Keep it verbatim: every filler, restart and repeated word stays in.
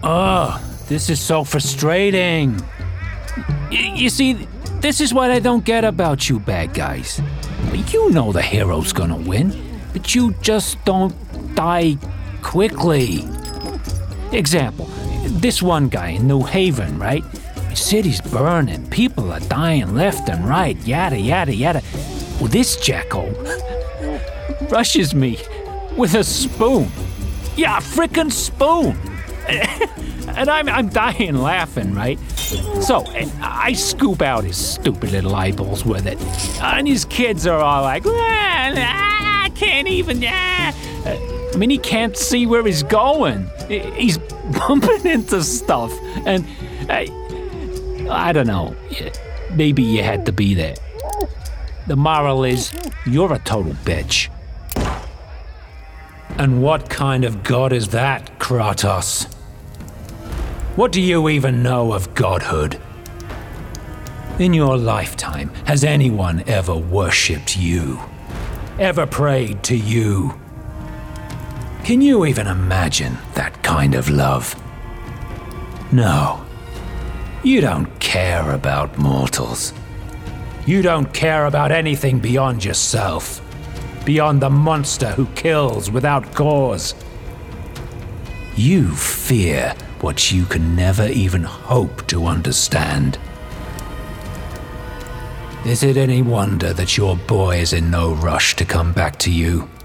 Oh, this is so frustrating. Y- you see, this is what I don't get about you bad guys. You know the hero's gonna win, but you just don't die quickly. Example, this one guy in New Haven, right? The city's burning, people are dying left and right, yada, yada, yada. Well, this jacko rushes me with a spoon. Yeah, a frickin' spoon. And I'm, I'm dying laughing, right? So I scoop out his stupid little eyeballs with it. And his kids are all like, ah, I can't even, ah. I mean, he can't see where he's going. He's bumping into stuff. And I, I don't know, maybe you had to be there. The moral is, you're a total bitch. And what kind of god is that, Kratos? What do you even know of godhood? In your lifetime, has anyone ever worshipped you? Ever prayed to you? Can you even imagine that kind of love? No. You don't care about mortals. You don't care about anything beyond yourself. Beyond the monster who kills without cause. You fear what you can never even hope to understand. Is it any wonder that your boy is in no rush to come back to you?